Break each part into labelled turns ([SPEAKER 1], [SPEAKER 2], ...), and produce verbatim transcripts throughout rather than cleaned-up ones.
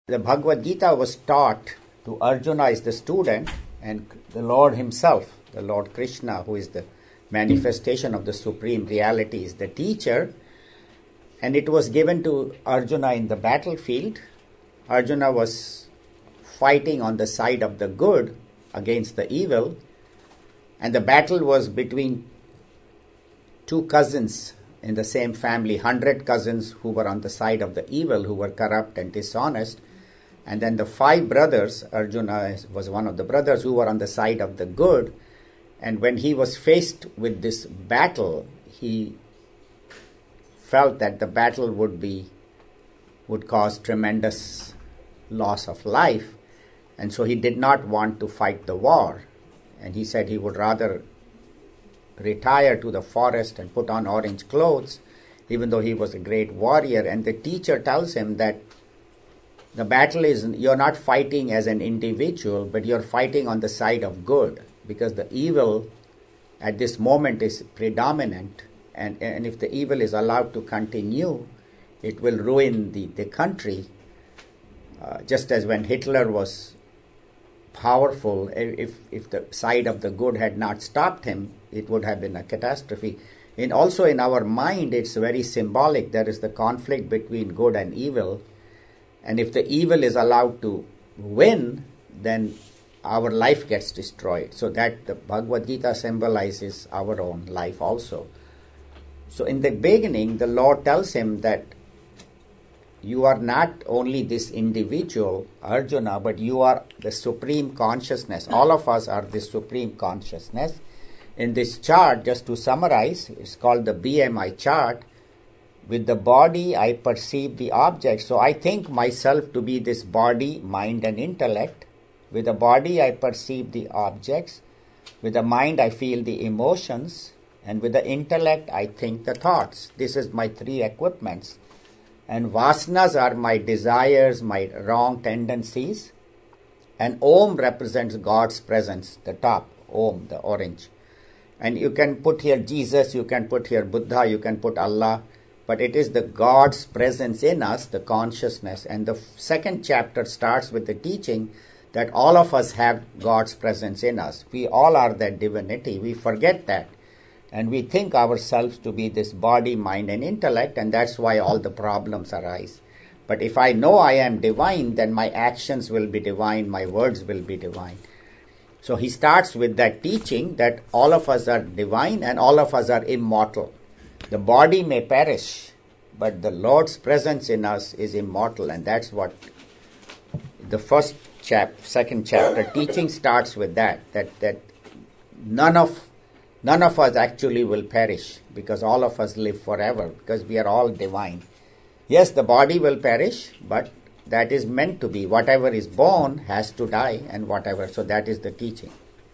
[SPEAKER 1] The Bhagavad Gita was taught to Arjuna as the student, and the Lord himself, the Lord Krishna, who is the manifestation of the supreme reality, is the teacher, and it was given to Arjuna in the battlefield. Arjuna was fighting on the side of the good against the evil, and the battle was between two cousins in the same family, hundred cousins who were on the side of the evil, who were corrupt and dishonest, and then the five brothers, Arjuna was one of the brothers, who were on the side of the good. And when he was faced with this battle, he felt that the battle would be would cause tremendous loss of life, and so he did not want to fight the war, and he said he would rather retire to the forest and put on orange clothes, even though he was a great warrior. And the teacher tells him that the battle is, you're not fighting as an individual, but you're fighting on the side of good, because the evil at this moment is predominant, and, and if the evil is allowed to continue, it will ruin the, the country, uh, just as when Hitler was powerful. If, if the side of the good had not stopped him, it would have been a catastrophe. And also in our mind, it's very symbolic. There is the conflict between good and evil, and if the evil is allowed to win, then our life gets destroyed. So that the Bhagavad Gita symbolizes our own life also. So in the beginning, the Lord tells him that you are not only this individual, Arjuna, but you are the supreme consciousness. All of us are the supreme consciousness. In this chart, just to summarize, it's called the B M I chart. With the body, I perceive the object. So I think myself to be this body, mind, and intellect. With the body, I perceive the objects. With the mind, I feel the emotions. And with the intellect, I think the thoughts. This is my three equipments. And vasanas are my desires, my wrong tendencies. And Om represents God's presence, the top, Om, the orange. And you can put here Jesus, you can put here Buddha, you can put Allah. But it is the God's presence in us, the consciousness. And the second chapter starts with the teaching that all of us have God's presence in us. We all are that divinity. We forget that. And we think ourselves to be this body, mind, and intellect, and that's why all the problems arise. But if I know I am divine, then my actions will be divine, my words will be divine. So he starts with that teaching that all of us are divine and all of us are immortal. The body may perish, but the Lord's presence in us is immortal, and that's what the first chap, second chapter teaching starts with. That that that none of none of us actually will perish, because all of us live forever, because we are all divine. Yes, the body will perish, but that is meant to be. Whatever is born has to die, and whatever. So that is the teaching.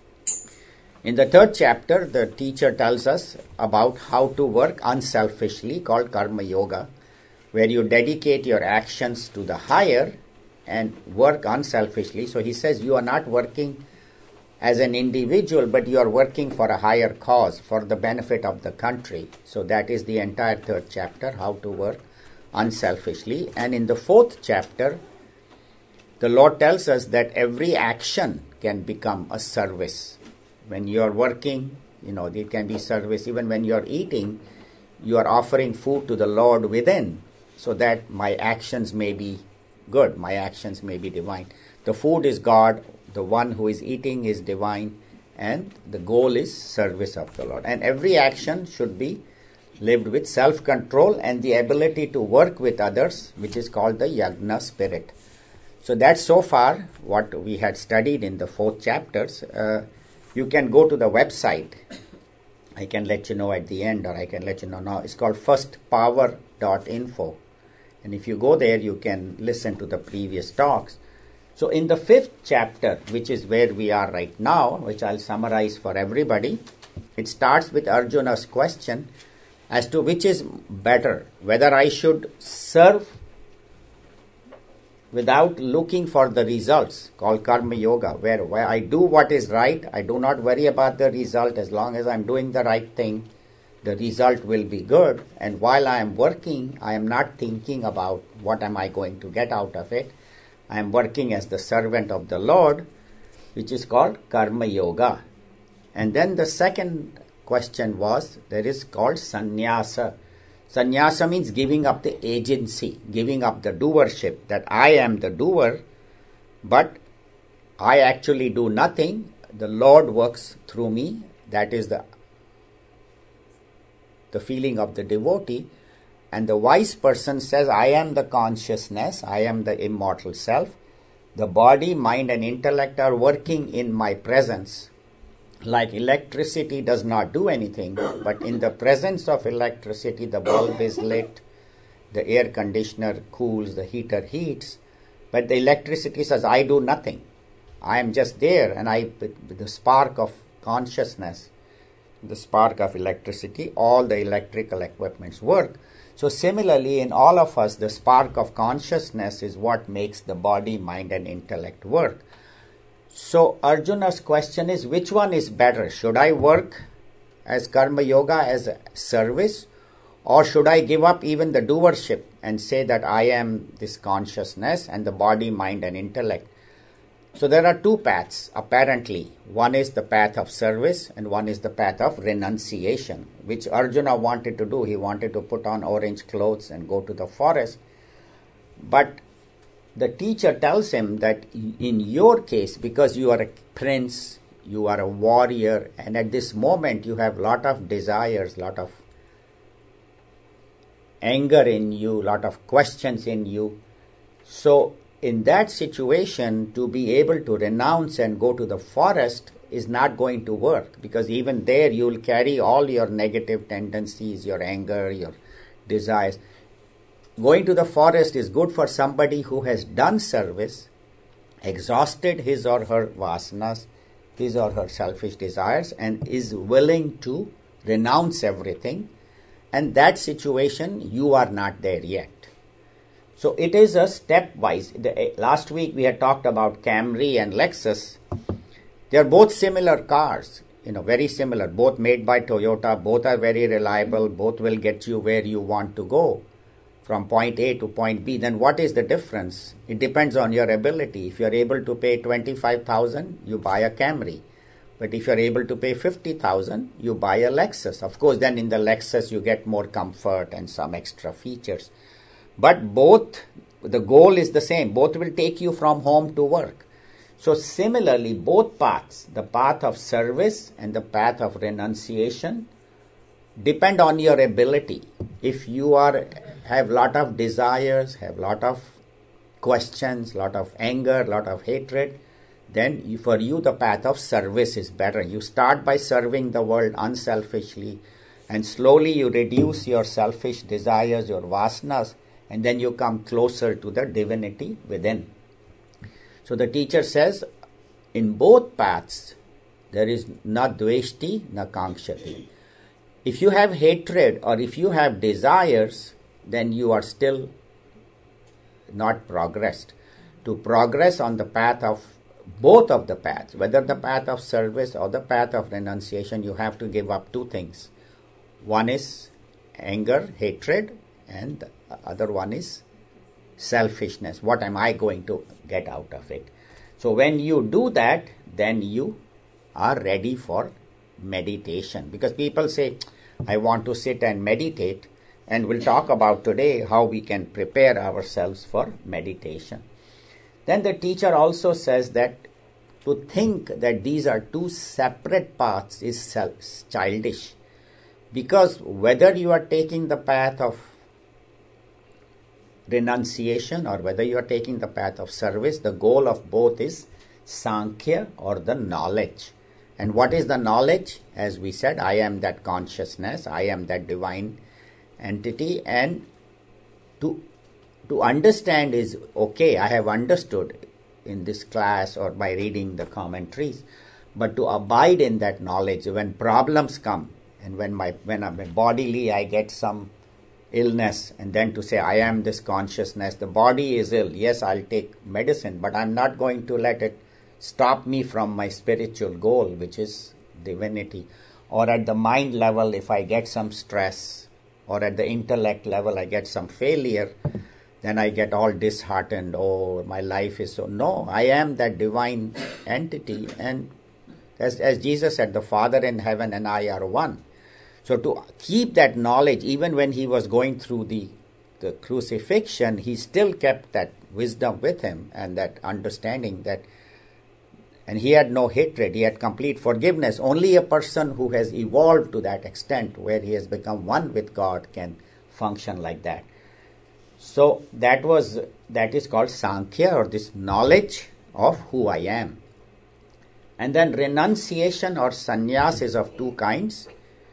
[SPEAKER 1] In the third chapter, the teacher tells us about how to work unselfishly, called Karma Yoga, where you dedicate your actions to the higher and work unselfishly. So he says you are not working as an individual, but you are working for a higher cause, for the benefit of the country. So that is the entire third chapter, how to work unselfishly. And in the fourth chapter, the Lord tells us that every action can become a service. When you are working, you know, it can be service. Even when you are eating, you are offering food to the Lord within, so that my actions may be good, my actions may be divine. The food is God, the one who is eating is divine, and the goal is service of the Lord. And every action should be lived with self-control and the ability to work with others, which is called the Yagna spirit. So that's so far what we had studied in the fourth chapters. Uh, You can go to the website. I can let you know at the end, or I can let you know now. It's called first power dot info. And if you go there, you can listen to the previous talks. So in the fifth chapter, which is where we are right now, which I'll summarize for everybody, it starts with Arjuna's question as to which is better, whether I should serve without looking for the results, called Karma Yoga, where, where I do what is right, I do not worry about the result. As long as I'm doing the right thing, the result will be good. And while I am working, I am not thinking about what am I going to get out of it. I am working as the servant of the Lord, which is called Karma Yoga. And then the second question was, there is called Sannyasa. Sannyasa means giving up the agency, giving up the doership, that I am the doer, but I actually do nothing. The Lord works through me. That is the, the feeling of the devotee. And the wise person says, I am the consciousness, I am the immortal self. The body, mind and intellect are working in my presence. Like electricity does not do anything, but in the presence of electricity, the bulb is lit, the air conditioner cools, the heater heats, but the electricity says, I do nothing. I am just there, and I, with the spark of consciousness, the spark of electricity, all the electrical equipments work. So similarly, in all of us, the spark of consciousness is what makes the body, mind and intellect work. So Arjuna's question is, which one is better? Should I work as Karma Yoga as a service, or should I give up even the doership and say that I am this consciousness and the body, mind and intellect? So there are two paths, apparently. One is the path of service and one is the path of renunciation, which Arjuna wanted to do. He wanted to put on orange clothes and go to the forest. But the teacher tells him that in your case, because you are a prince, you are a warrior, and at this moment you have lot of desires, lot of anger in you, lot of questions in you. So in that situation, to be able to renounce and go to the forest is not going to work, because even there you will carry all your negative tendencies, your anger, your desires. Going to the forest is good for somebody who has done service, exhausted his or her vasanas, his or her selfish desires, and is willing to renounce everything. And that situation, you are not there yet. So it is a stepwise. The, last week we had talked about Camry and Lexus. They are both similar cars, you know, very similar, both made by Toyota, both are very reliable, both will get you where you want to go, from point A to point B. Then what is the difference? It depends on your ability. If you are able to pay twenty-five thousand dollars, you buy a Camry. But if you are able to pay fifty thousand dollars, you buy a Lexus. Of course, then in the Lexus you get more comfort and some extra features. But both, the goal is the same. Both will take you from home to work. So similarly, both paths, the path of service and the path of renunciation, depend on your ability. If you are have lot of desires, have lot of questions, lot of anger, lot of hatred, then you, for you the path of service is better. You start by serving the world unselfishly, and slowly you reduce your selfish desires, your vasanas, and then you come closer to the divinity within. So the teacher says, in both paths, there is na dveshti, na kankshati. If you have hatred or if you have desires, then you are still not progressed. To progress on the path of both of the paths, whether the path of service or the path of renunciation, you have to give up two things. One is anger, hatred, and the other one is selfishness. What am I going to get out of it? So when you do that, then you are ready for meditation. Because people say, I want to sit and meditate, and we'll talk about today how we can prepare ourselves for meditation. Then the teacher also says that to think that these are two separate paths is self- childish. Because whether you are taking the path of renunciation or whether you are taking the path of service, the goal of both is Sankhya, or the knowledge. And what is the knowledge? As we said, I am that consciousness, I am that divine entity, and to to understand is okay, I have understood in this class or by reading the commentaries, but to abide in that knowledge when problems come, and when my when I'm bodily I get some illness, and then to say I am this consciousness, the body is ill, yes, I'll take medicine, but I'm not going to let it stop me from my spiritual goal, which is divinity. Or at the mind level, if I get some stress, or at the intellect level I get some failure, then I get all disheartened. Oh, my life is so... No, I am that divine entity. And as, as Jesus said, the Father in heaven and I are one. So to keep that knowledge, even when he was going through the, the crucifixion, he still kept that wisdom with him and that understanding that, and he had no hatred, he had complete forgiveness. Only a person who has evolved to that extent, where he has become one with God, can function like that. So that was, that is called Sankhya, or this knowledge of who I am. And then renunciation or sannyas is of two kinds.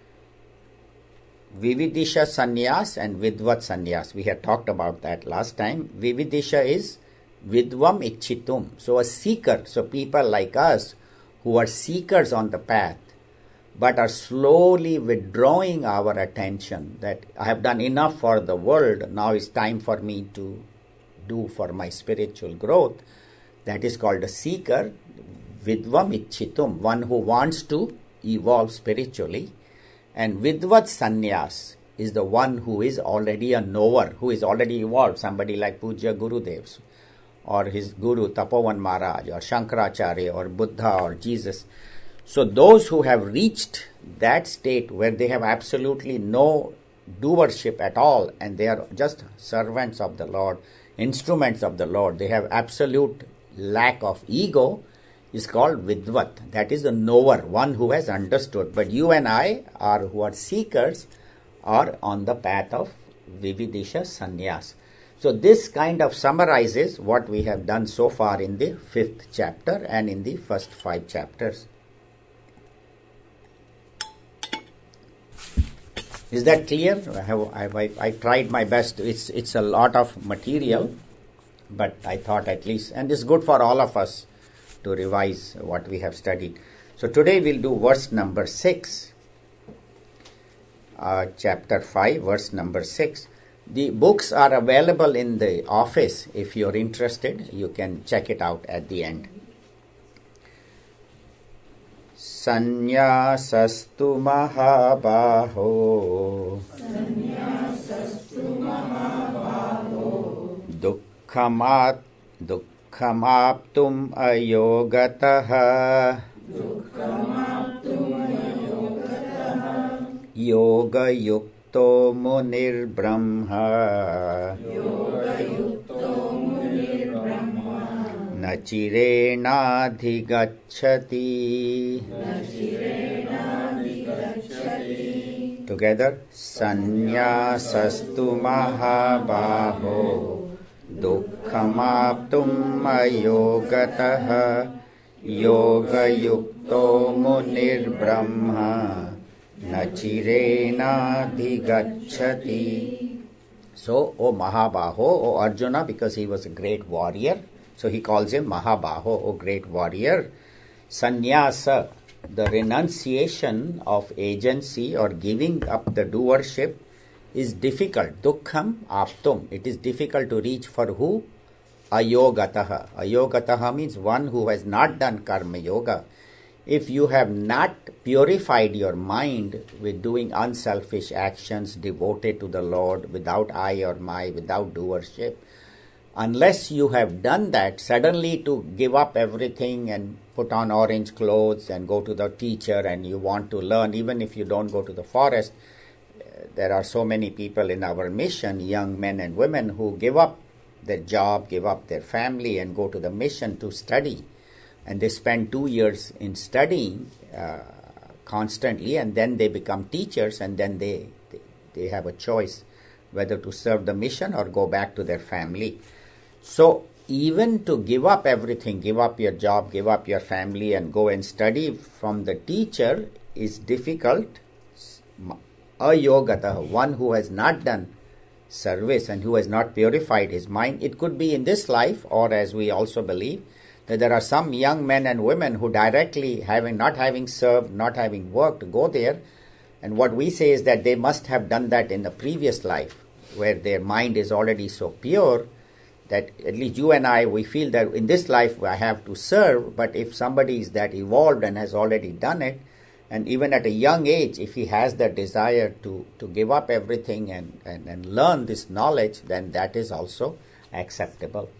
[SPEAKER 1] Vividisha sannyas and Vidvat sannyas. We had talked about that last time. Vividisha is Vidvam Ichchitum. So a seeker, so people like us who are seekers on the path, but are slowly withdrawing our attention, that I have done enough for the world, now it's time for me to do for my spiritual growth. That is called a seeker, Vidvam Ichchitum, one who wants to evolve spiritually. And Vidvat Sannyas is the one who is already a knower, who is already evolved, somebody like Pujya Gurudev, or his Guru Tapovan Maharaj, or Shankaracharya, or Buddha, or Jesus. So those who have reached that state where they have absolutely no doership at all, and they are just servants of the Lord, instruments of the Lord, they have absolute lack of ego, is called Vidvat. That is the knower, one who has understood. But you and I, are who are seekers, are on the path of Vividisha Sannyas. So this kind of summarizes what we have done so far in the fifth chapter and in the first five chapters. Is that clear? I, have, I, I, I tried my best. It's, it's a lot of material, but I thought at least, and it's good for all of us to revise what we have studied. So today we'll do verse number six, uh, chapter five, verse number six. The books are available in the office. If you're interested, you can check it out at the end. Sanyasastu mahabaho Sanyasastu mahabaho Dukkhamat Dukkhamaptum ayogataha Dukkhamaptum ayogataha Yoga yukto munir brahma Yoga yukto munir brahma Nachirena dhigacchati Nachirena dhigacchati Together. Sanyasastu mahabaho Dukkhamaptum ayogataha Yoga yukto munir brahma Nachirena dhigacchati. So, O Mahabaho, O Arjuna, because he was a great warrior, so he calls him Mahabaho, O great warrior. Sannyasa, the renunciation of agency or giving up the doership, is difficult. Dukkham aptum. It is difficult to reach for who? Ayogataha. Ayogataha means one who has not done karma yoga. If you have not purified your mind with doing unselfish actions devoted to the Lord, without I or my, without doership, unless you have done that, suddenly to give up everything and put on orange clothes and go to the teacher and you want to learn, even if you don't go to the forest, there are so many people in our mission, young men and women, who give up their job, give up their family and go to the mission to study. And they spend two years in studying uh, constantly, and then they become teachers, and then they, they they have a choice whether to serve the mission or go back to their family. So even to give up everything, give up your job, give up your family and go and study from the teacher is difficult. Ayogata, one who has not done service and who has not purified his mind. It could be in this life, or as we also believe, that there are some young men and women who directly, having not having served, not having worked, go there. And what we say is that they must have done that in the previous life, where their mind is already so pure that at least you and I, we feel that in this life I have to serve. But if somebody is that evolved and has already done it, And even at a young age, if he has the desire to, to give up everything and, and, and learn this knowledge, then that is also acceptable.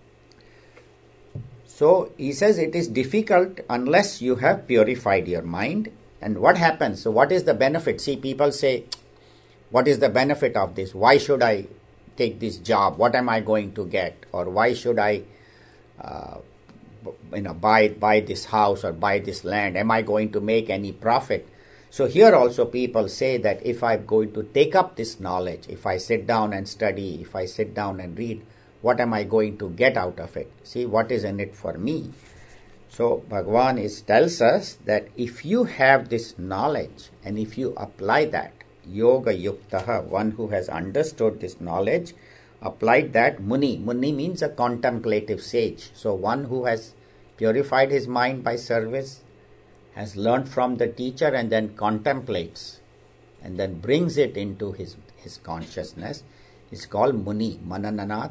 [SPEAKER 1] So he says it is difficult unless you have purified your mind. And what happens? So what is the benefit? See, people say, what is the benefit of this? Why should I take this job? What am I going to get? Or why should I uh, you know, buy, buy this house or buy this land? Am I going to make any profit? So here also people say that if I'm going to take up this knowledge, if I sit down and study, if I sit down and read, what am I going to get out of it? See, what is in it for me? So Bhagavan is, tells us that if you have this knowledge and if you apply that, yoga yuktaha, one who has understood this knowledge, applied that, muni. Muni means a contemplative sage. So one who has purified his mind by service, has learned from the teacher and then contemplates and then brings it into his, his consciousness, is called muni, manananath.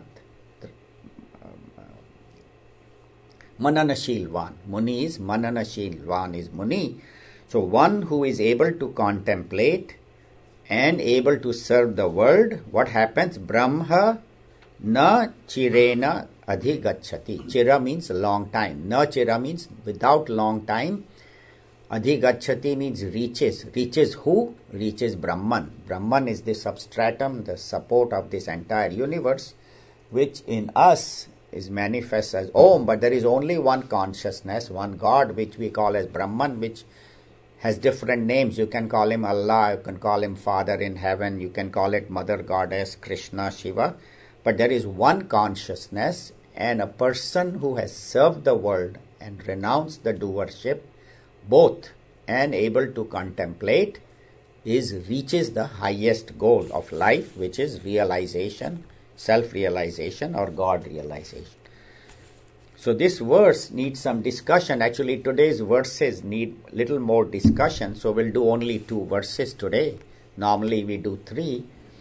[SPEAKER 1] Mananashilvan. Muni is Mananashilvan is Muni. So one who is able to contemplate and able to serve the world, what happens? Brahma na chirena adhigacchati. Chira means long time. Na chira means without long time. Adhigacchati means reaches. Reaches who? Reaches Brahman. Brahman is the substratum, the support of this entire universe, which in us is manifest as Om, but there is only one consciousness, one God, which we call as Brahman, which has different names. You can call him Allah, you can call him Father in heaven, you can call it Mother Goddess, Krishna, Shiva, but there is one consciousness, and a person who has served the world and renounced the doership, both, and able to contemplate, is reaches the highest goal of life, which is realization, self-realization or God realization. So this verse needs some discussion. Actually, today's verses need little more discussion, so we'll do only two verses today. Normally we do three,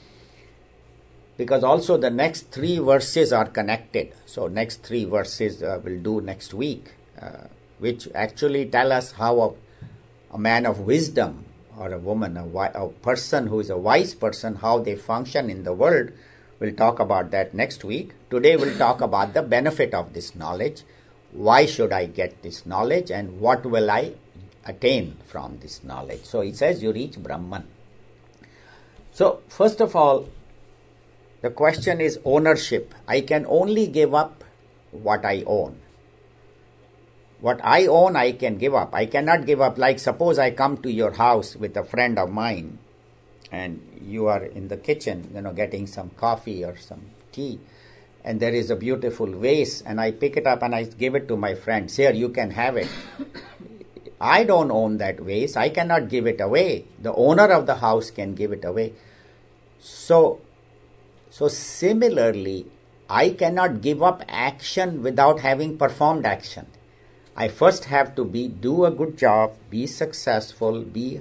[SPEAKER 1] because also the next three verses are connected. So next three verses uh, we'll do next week, uh, which actually tell us how a, a man of wisdom or a woman, a, a person who is a wise person, how they function in the world. We'll talk about that next week. Today we'll talk about the benefit of this knowledge. Why should I get this knowledge and what will I attain from this knowledge? So it says you reach Brahman. So first of all, the question is ownership. I can only give up what I own. What I own, I can give up. I cannot give up. Like suppose I come to your house with a friend of mine, and you are in the kitchen, you know, getting some coffee or some tea, and there is a beautiful vase, and I pick it up and I give it to my friend. Here, you can have it. I don't own that vase. I cannot give it away. The owner of the house can give it away. So, so similarly, I cannot give up action without having performed action. I first have to be do a good job, be successful, be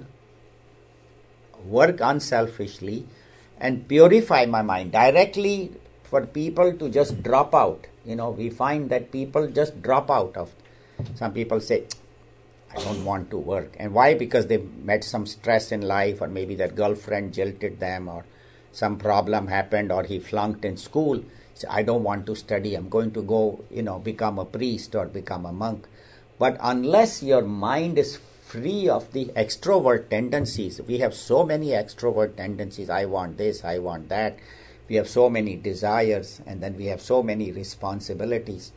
[SPEAKER 1] work unselfishly and purify my mind. Directly for people to just drop out, you know, we find that people just drop out of, some people say, I don't want to work. And why? Because they met some stress in life, or maybe their girlfriend jilted them, or some problem happened, or he flunked in school. So I don't want to study. I'm going to go, you know, become a priest or become a monk. But unless your mind is free of the extrovert tendencies. We have so many extrovert tendencies. I want this, I want that. We have so many desires, and then we have so many responsibilities.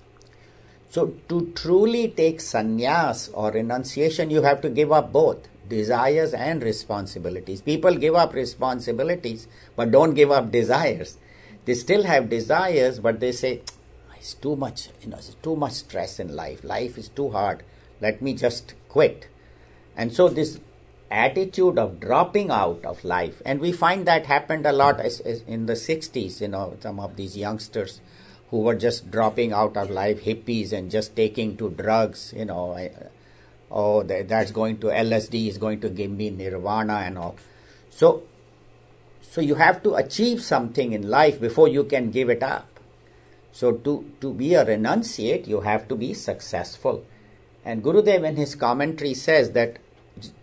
[SPEAKER 1] So to truly take sannyas or renunciation, you have to give up both desires and responsibilities. People give up responsibilities but don't give up desires. They still have desires, but they say, it's too much, you know, it's too much stress in life. Life is too hard. Let me just quit. And so this attitude of dropping out of life, and we find that happened a lot as, as in the sixties, you know, some of these youngsters who were just dropping out of life, hippies, and just taking to drugs, you know, I, oh, that's going to L S D is going to give me nirvana and all. So, so you have to achieve something in life before you can give it up. So to, to be a renunciate, you have to be successful. And Gurudev in his commentary says that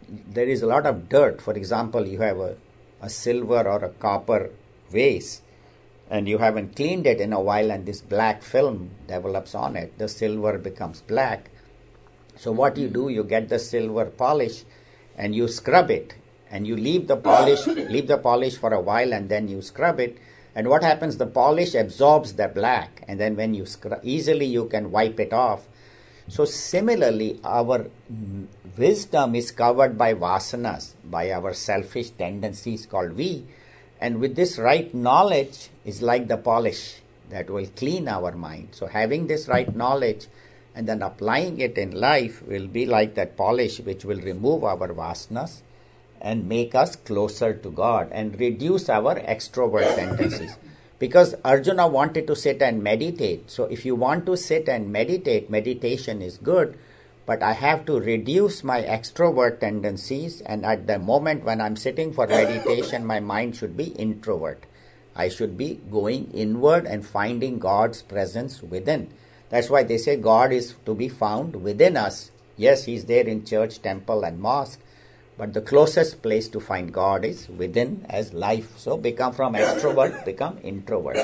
[SPEAKER 1] there is a lot of dirt. For example, you have a, a silver or a copper vase, and you haven't cleaned it in a while, and this black film develops on it. The silver becomes black. So what you do, you get the silver polish and you scrub it, and you leave the polish leave the polish for a while, and then you scrub it. And what happens? The polish absorbs the black, and then when you scrub, easily you can wipe it off. So similarly, our wisdom is covered by vasanas, by our selfish tendencies called vi. And with this right knowledge is like the polish that will clean our mind. So having this right knowledge and then applying it in life will be like that polish which will remove our vasanas and make us closer to God and reduce our extrovert tendencies. Because Arjuna wanted to sit and meditate. So if you want to sit and meditate, meditation is good, but I have to reduce my extrovert tendencies, and at the moment when I'm sitting for meditation, my mind should be introvert. I should be going inward and finding God's presence within. That's why they say God is to be found within us. Yes, He's there in church, temple and mosque, but the closest place to find God is within as life. So become from extrovert, become introvert.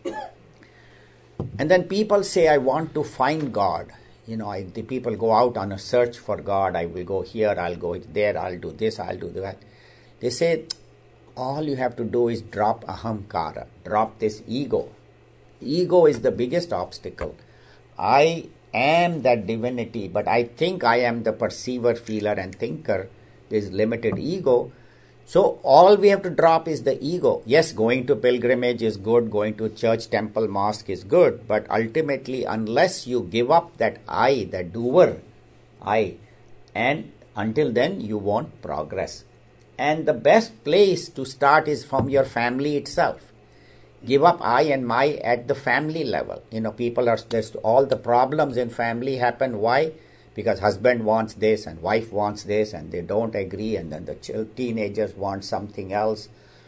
[SPEAKER 1] And then people say, I want to find God. You know, I, the people go out on a search for God. I will go here, I'll go there, I'll do this, I'll do that. They say, all you have to do is drop ahamkara, drop this ego. Ego is the biggest obstacle. I am that divinity, but I think I am the perceiver, feeler and thinker. There is limited ego. So all we have to drop is the ego. Yes, going to pilgrimage is good, going to church, temple, mosque is good, but ultimately unless you give up that I, that doer, I, and until then you won't progress. And the best place to start is from your family itself. Give up I and my at the family level. You know, people are, there's all the problems in family happen. Why? Because husband wants this and wife wants this and they don't agree, and then the ch- teenagers want something else.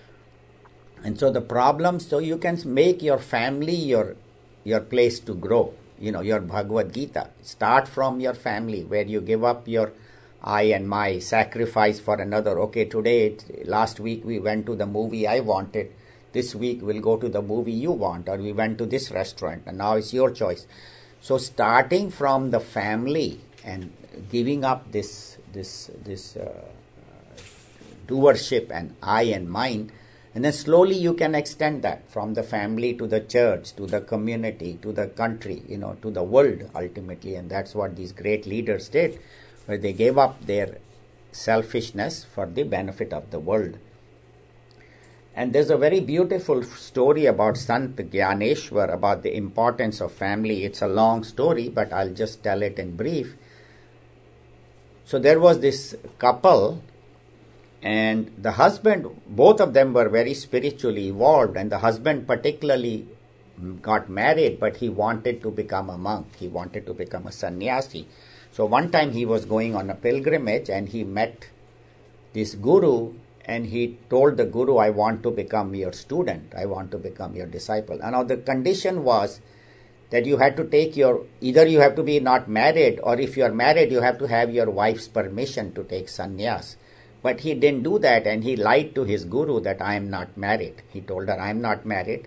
[SPEAKER 1] And so the problems, so you can make your family your your place to grow. You know, your Bhagavad Gita. Start from your family where you give up your I and my, sacrifice for another. Okay, today, last week we went to the movie I wanted. This week we'll go to the movie you want, or we went to this restaurant and now it's your choice. So starting from the family and giving up this this this uh, doership and I and mine, and then slowly you can extend that from the family to the church, to the community, to the country, you know, to the world ultimately. And that's what these great leaders did, where they gave up their selfishness for the benefit of the world. And there's a very beautiful story about Sant Gyaneshwar, about the importance of family. It's a long story, but I'll just tell it in brief. So there was this couple, and the husband, both of them were very spiritually evolved, and the husband particularly got married, but he wanted to become a monk. He wanted to become a sannyasi. So one time he was going on a pilgrimage, and he met this guru, and he told the guru, I want to become your student. I want to become your disciple. And now the condition was that you had to take your, either you have to be not married, or if you are married, you have to have your wife's permission to take sannyas. But he didn't do that, and he lied to his guru that I am not married. He told her, I am not married.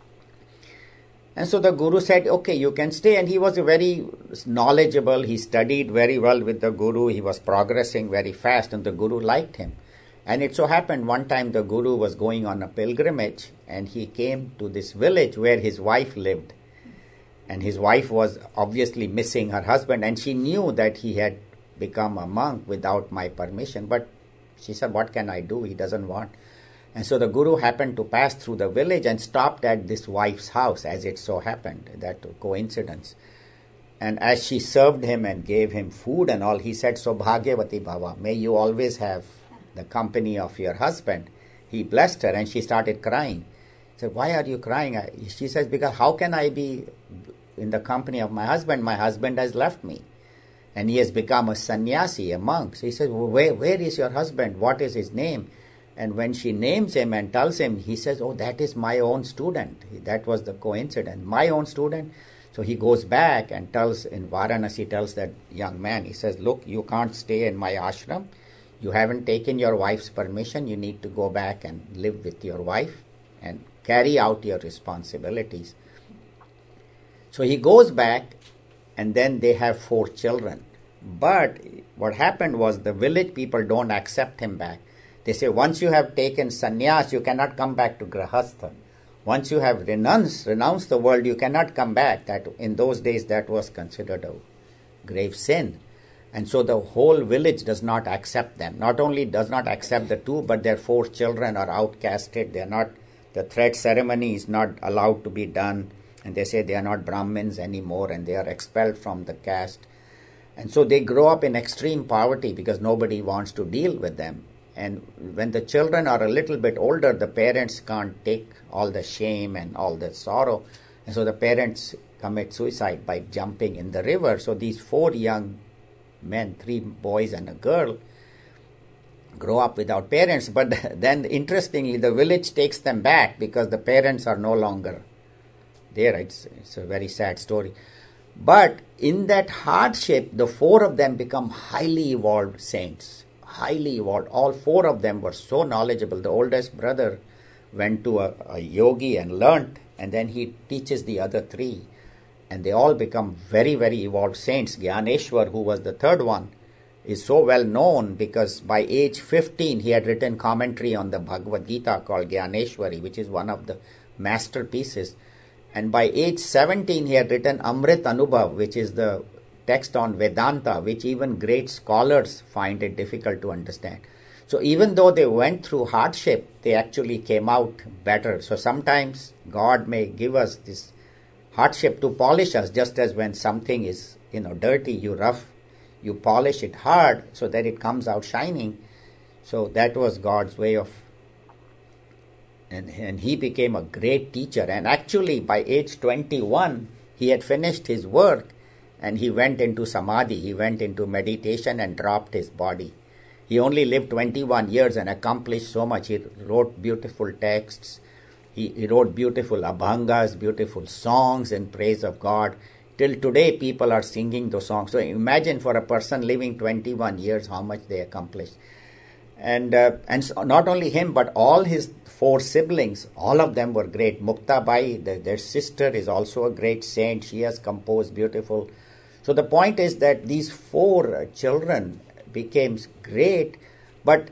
[SPEAKER 1] And so the guru said, okay, you can stay. And he was very knowledgeable. He studied very well with the guru. He was progressing very fast, and the guru liked him. And it so happened one time the guru was going on a pilgrimage, and he came to this village where his wife lived. And his wife was obviously missing her husband, and she knew that he had become a monk without my permission. But she said, what can I do? He doesn't want. And so the guru happened to pass through the village and stopped at this wife's house, as it so happened, that coincidence. And as she served him and gave him food and all, he said, so Bhagyavati Bhava, may you always have the company of your husband. He blessed her, and she started crying. He said, why are you crying? She says, because how can I be in the company of my husband? My husband has left me, and he has become a sannyasi, a monk. So he says, well, where, where is your husband? What is his name? And when she names him and tells him, he says, oh, that is my own student. That was the coincidence. My own student. So he goes back and tells, in Varanasi, tells that young man, he says, look, you can't stay in my ashram. You haven't taken your wife's permission. You need to go back and live with your wife and carry out your responsibilities. So he goes back, and then they have four children. But what happened was the village people don't accept him back. They say, once you have taken sannyas, you cannot come back to grahastha. Once you have renounced, renounced the world, you cannot come back. That in those days, that was considered a grave sin. And so the whole village does not accept them. Not only does not accept the two, but their four children are outcasted. They are not, the thread ceremony is not allowed to be done. And they say they are not Brahmins anymore, and they are expelled from the caste. And so they grow up in extreme poverty because nobody wants to deal with them. And when the children are a little bit older, the parents can't take all the shame and all the sorrow. And so the parents commit suicide by jumping in the river. So these four young men, three boys and a girl, grow up without parents. But then, interestingly, the village takes them back because the parents are no longer there. It's, it's a very sad story. But in that hardship, the four of them become highly evolved saints. Highly evolved. All four of them were so knowledgeable. The oldest brother went to a, a yogi and learnt, and then he teaches the other three. And they all become very, very evolved saints. Gyaneshwar, who was the third one, is so well known because by age fifteen, he had written commentary on the Bhagavad Gita called Gyaneshwari, which is one of the masterpieces. And by age seventeen, he had written Amrit Anubhav, which is the text on Vedanta, which even great scholars find it difficult to understand. So even though they went through hardship, they actually came out better. So sometimes God may give us this hardship to polish us, just as when something is, you know, dirty, you rough, you polish it hard so that it comes out shining. So that was God's way of, and, and he became a great teacher. And actually by age twenty-one, he had finished his work and he went into samadhi, he went into meditation and dropped his body. He only lived twenty-one years and accomplished so much. He wrote beautiful texts. He, he wrote beautiful abhangas, beautiful songs in praise of God. Till today, people are singing those songs. So imagine for a person living twenty-one years, how much they accomplished. And uh, and so not only him, but all his four siblings, all of them were great. Muktabai, the, their sister, is also a great saint. She has composed beautiful. So the point is that these four uh, children became great, but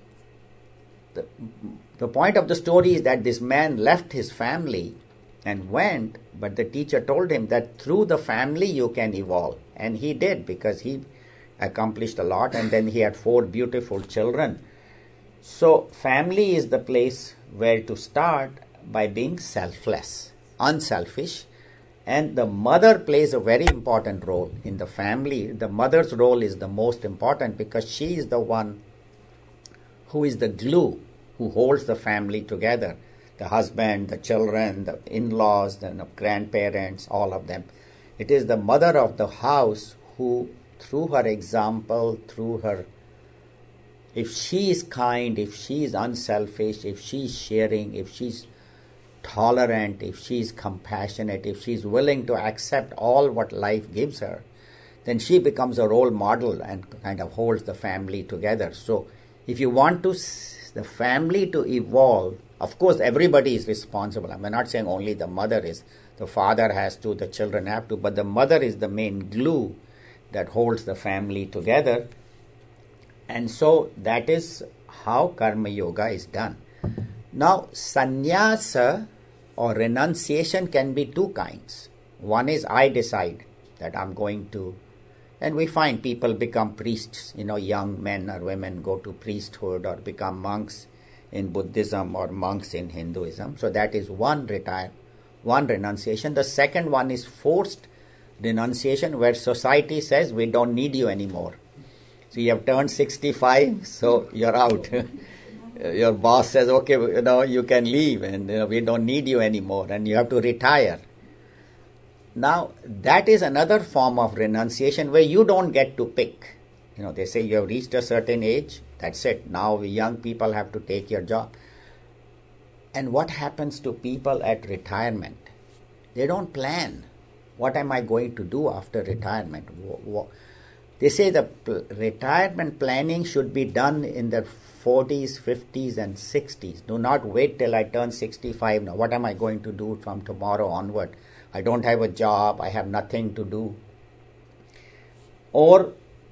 [SPEAKER 1] the, the point of the story is that this man left his family and went, but the teacher told him that through the family you can evolve. And he did, because he accomplished a lot, and then he had four beautiful children. So family is the place where to start by being selfless, unselfish. And the mother plays a very important role in the family. The mother's role is the most important because she is the one who is the glue, who holds the family together. The husband, the children, the in-laws, the grandparents, all of them. It is the mother of the house who, through her example, through her, if she is kind, if she is unselfish, if she is sharing, if she is tolerant, if she is compassionate, if she is willing to accept all what life gives her, then she becomes a role model and kind of holds the family together. So if you want to the family to evolve, of course everybody is responsible. I'm not saying only the mother is. The father has to, the children have to, but the mother is the main glue that holds the family together. And so that is how Karma Yoga is done. Now, sannyasa or renunciation can be two kinds. One is I decide that I'm going to, and we find people become priests, you know, young men or women go to priesthood or become monks in Buddhism or monks in Hinduism. So that is one retire, one renunciation. The second one is forced renunciation, where society says we don't need you anymore. So you have turned sixty-five, so you're out. Your boss says, okay, you know, you can leave, and you know, we don't need you anymore, and you have to retire. Now, that is another form of renunciation where you don't get to pick. You know, they say you have reached a certain age, that's it. Now we young people have to take your job. And what happens to people at retirement? They don't plan. What am I going to do after retirement? They say the pl- retirement planning should be done in the forties, fifties, and sixties. Do not wait till I turn sixty-five. Now, what am I going to do from tomorrow onward? I don't have a job. I have nothing to do. Or,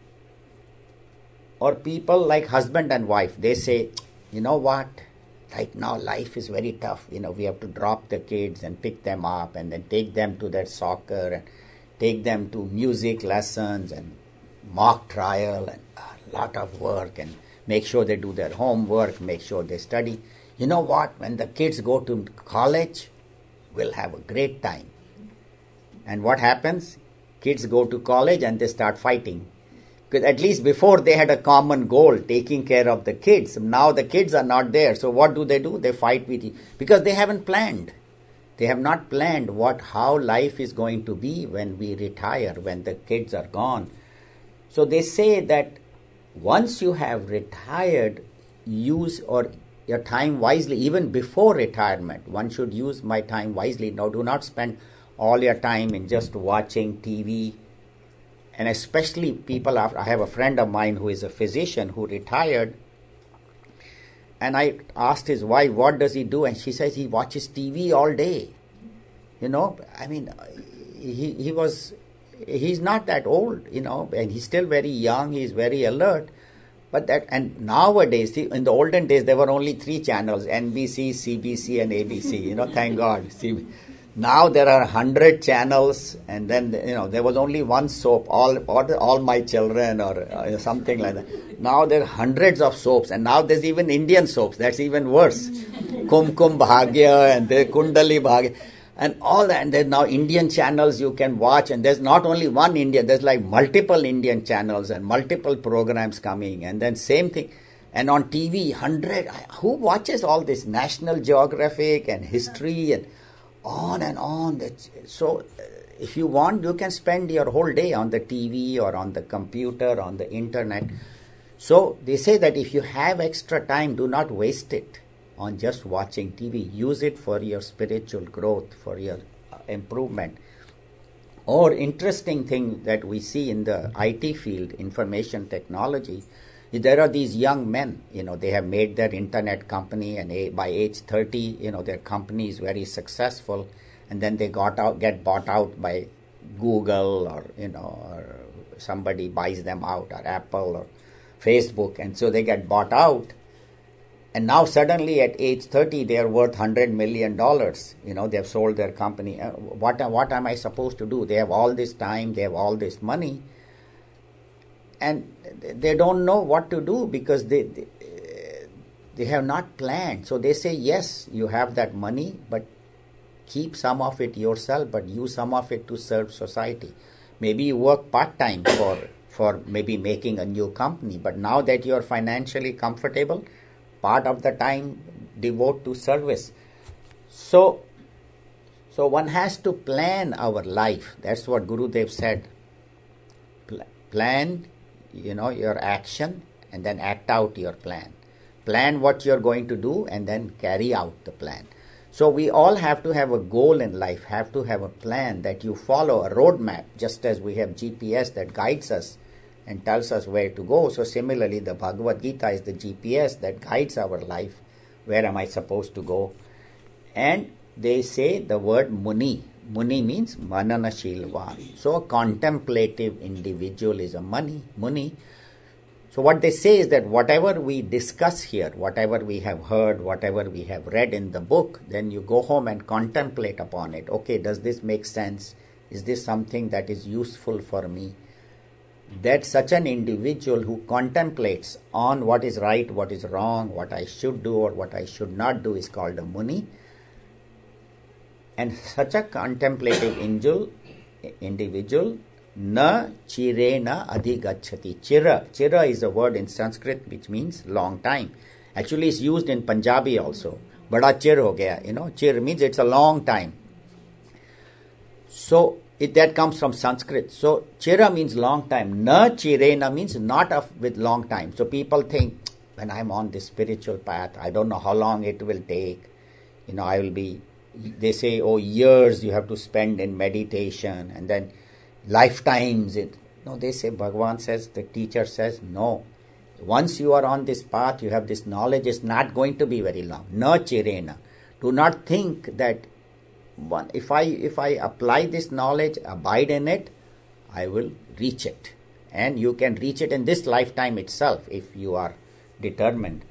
[SPEAKER 1] or people like husband and wife, they say, you know what? Right now, life is very tough. You know, we have to drop the kids and pick them up and then take them to their soccer and take them to music lessons and mock trial and a lot of work and make sure they do their homework, make sure they study. You know what? When the kids go to college, we'll have a great time. And what happens? Kids go to college and they start fighting. Because at least before they had a common goal, taking care of the kids. Now the kids are not there. So what do they do? They fight with you. Because they haven't planned. They have not planned what how life is going to be when we retire, when the kids are gone. So they say that once you have retired, use or your time wisely, even before retirement. One should use my time wisely. Now, do not spend all your time in just watching T V. And especially people, after, I have a friend of mine who is a physician who retired. And I asked his wife, what does he do? And she says he watches T V all day. You know, I mean, he, he was, he's not that old, you know, and he's still very young, he's very alert. But that, and nowadays, see, in the olden days, there were only three channels, N B C, C B C, and A B C, you know, thank God. See, now there are a hundred channels, and then, you know, there was only one soap, all all, all my children, or uh, something like that. Now there are hundreds of soaps, and now there's even Indian soaps, that's even worse. Kum Kum Bhagya, and the Kundali Bhagya. And all that, and there's now Indian channels you can watch, and there's not only one Indian, there's like multiple Indian channels and multiple programs coming, and then same thing. And on T V, hundred, who watches all this? National Geographic and history and on and on. So if you want, you can spend your whole day on the T V or on the computer, on the internet. So they say that if you have extra time, do not waste it on just watching T V. Use it for your spiritual growth, for your uh, improvement. Or interesting thing that we see in the I T field, information technology, there are these young men, you know, they have made their internet company, and a, by age thirty, you know, their company is very successful, and then they got out, get bought out by Google, or, you know, or somebody buys them out, or Apple or Facebook, and so they get bought out. And now suddenly at age thirty, they are worth one hundred million dollars. You know, they have sold their company. Uh, what, what am I supposed to do? They have all this time, they have all this money, and they don't know what to do because they, they, they have not planned. So they say, yes, you have that money, but keep some of it yourself, but use some of it to serve society. Maybe you work part-time for, for maybe making a new company, but now that you are financially comfortable, part of the time devote to service. So, so one has to plan our life. That's what Gurudev said. Pl- plan, you know, your action, and then act out your plan. Plan what you're going to do, and then carry out the plan. So we all have to have a goal in life, have to have a plan that you follow, a roadmap, just as we have G P S that guides us and tells us where to go. So similarly, the Bhagavad Gita is the G P S that guides our life. Where am I supposed to go? And they say the word Muni. Muni means Mananashilvan. So a contemplative individual is a mani, Muni. So what they say is that whatever we discuss here, whatever we have heard, whatever we have read in the book, then you go home and contemplate upon it. Okay, does this make sense? Is this something that is useful for me? That such an individual who contemplates on what is right, what is wrong, what I should do or what I should not do is called a Muni. And such a contemplative individual, individual na chirena adhigachati. Chira. Chira is a word in Sanskrit which means long time. Actually it's used in Punjabi also. Bada chir ho gaya. You know, chir means it's a long time. So it, that comes from Sanskrit. So chira means long time. Na chirena means not of with long time. So people think, when I'm on this spiritual path, I don't know how long it will take. You know, I will be, they say, oh, years you have to spend in meditation, and then lifetimes it, No, they say, Bhagavan says, the teacher says, no. Once you are on this path, you have this knowledge, is not going to be very long. Na chirena. Do not think that one, if I if I apply this knowledge, abide in it, I will reach it. And you can reach it in this lifetime itself if you are determined.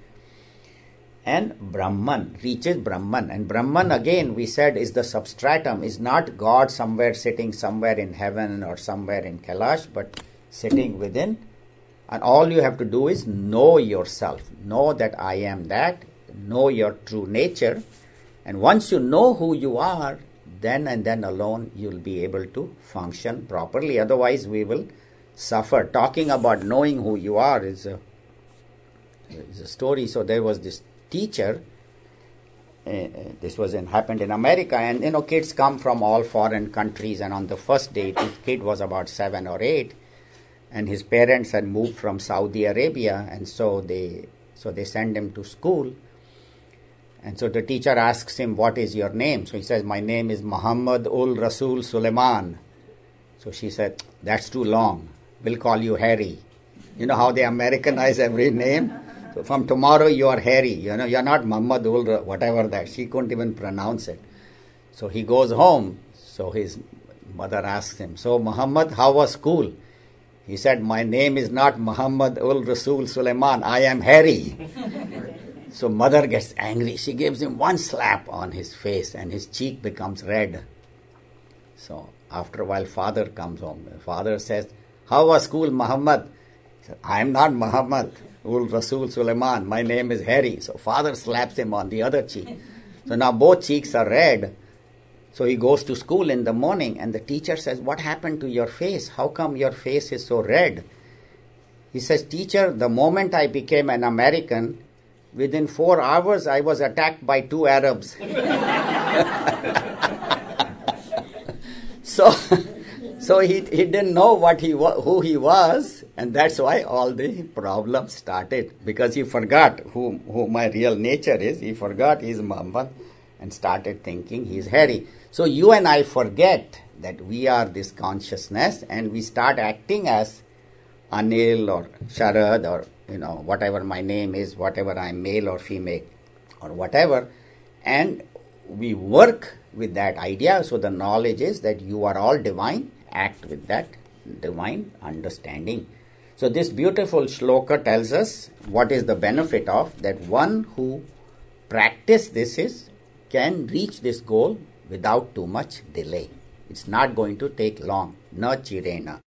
[SPEAKER 1] And Brahman, reaches Brahman. And Brahman, again, we said, is the substratum, is not God somewhere sitting somewhere in heaven or somewhere in Kailash, but sitting within. And all you have to do is know yourself. Know that I am that. Know your true nature. And once you know who you are, then and then alone you'll be able to function properly. Otherwise we will suffer. Talking about knowing who you are is a, is a story. So there was this teacher. Uh, this was in, happened in America, and you know kids come from all foreign countries, and on the first day this kid was about seven or eight, and his parents had moved from Saudi Arabia, and so they so they send him to school. And so the teacher asks him, what is your name? So he says, my name is Muhammad ul Rasul Suleiman. So she said, that's too long. We'll call you Harry. You know how they Americanize every name? So from tomorrow you are Harry. You know, you're not Muhammad ul whatever that. She couldn't even pronounce it. So he goes home. So his mother asks him, so Muhammad, how was school? He said, my name is not Muhammad ul Rasul Suleiman. I am Harry. So mother gets angry. She gives him one slap on his face and his cheek becomes red. So after a while father comes home. Father says, how was school, Muhammad? He said, I am not Muhammad ul Rasul Suleiman. My name is Harry. So father slaps him on the other cheek. So now both cheeks are red. So he goes to school in the morning and the teacher says, what happened to your face? How come your face is so red? He says, teacher, the moment I became an American, within four hours, I was attacked by two Arabs. so, so he he didn't know what he who he was, and that's why all the problems started. Because he forgot who who my real nature is. He forgot he's Muhammad, and started thinking he's Harry. So you and I forget that we are this consciousness, and we start acting as Anil or Sharad or you know, whatever my name is, whatever I'm male or female or whatever, and we work with that idea. So the knowledge is that you are all divine, act with that divine understanding. So this beautiful shloka tells us what is the benefit of that one who practice this is, can reach this goal without too much delay. It's not going to take long. Na chirena.